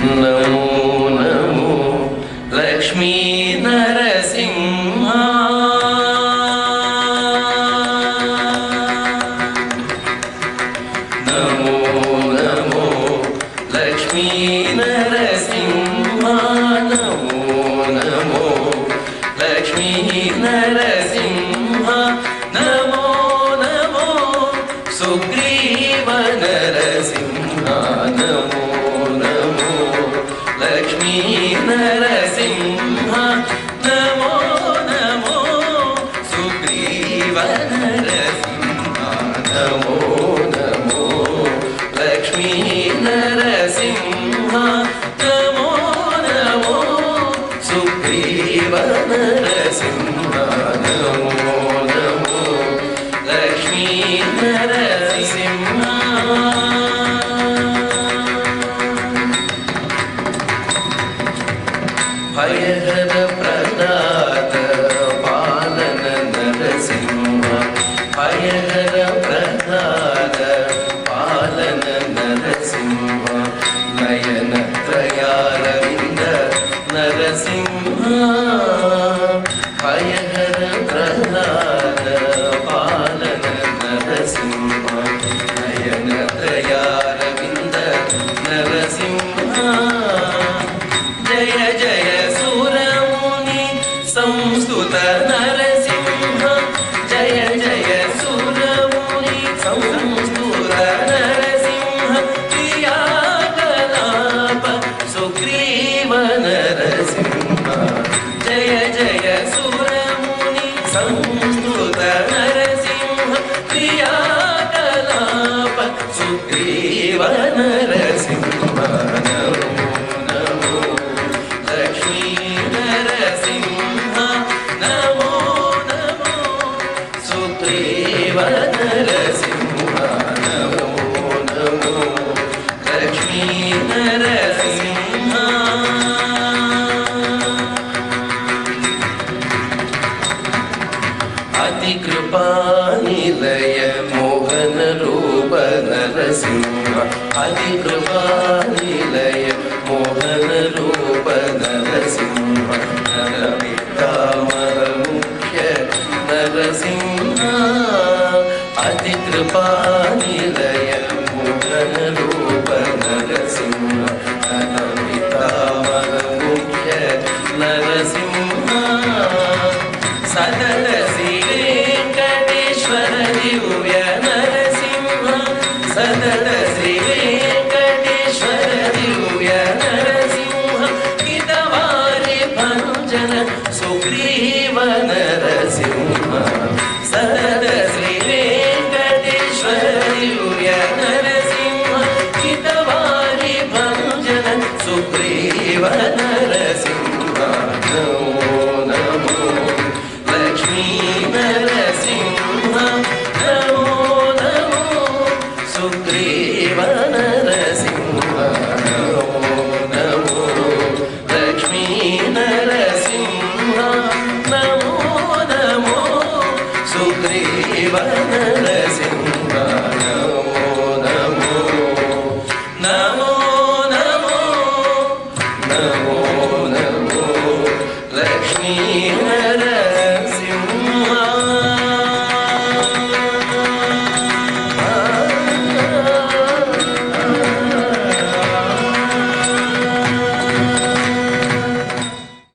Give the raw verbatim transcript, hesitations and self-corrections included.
నమో నమో లక్ష్మీ నరసింహ నమో నమో లక్ష్మీ నరసింహ నమో నమో లక్ష్మీ నరసింహ నమో నమో సుగ్రీవ నరసింహ నమో నమో లక్ష్మీ నరసింహ నమో నమో సుగ్రీవ నరసింహ నమో నమో లక్ష్మీ నరసింహ నమో నమో సుగ్రీవ నరసింహ నమో నమో లక్ష్మీ నరసింహ భయహర ప్రదాత పాలన నరసింహ భయహర ప్రదాత పాలన నరసింహ నయన త్రయారవింద నరసింహ భయహర ప్రదాత పాలన నరసింహ నయన త్రయారవింద నరసింహ జయ జయ సురముని సంస్తుత నరసింహ జయ జయ సురముని సంస్తుత నరసింహ క్రియాకలాప సుగ్రీవ నరసింహ జయ జయ సురముని సంస్తుత నరసింహ క్రియాకలాప సుగ్రీవ నరసింహ నరసింహ నమో నమో లక్ష్మీ నరసింహ అతి కృపానిలయ మోహన రూప నరసింహ అతి కృపానిలయ మోహన రూప నరసింహ నర పితామహ ముఖ్య నరసింహ అతి కృపాని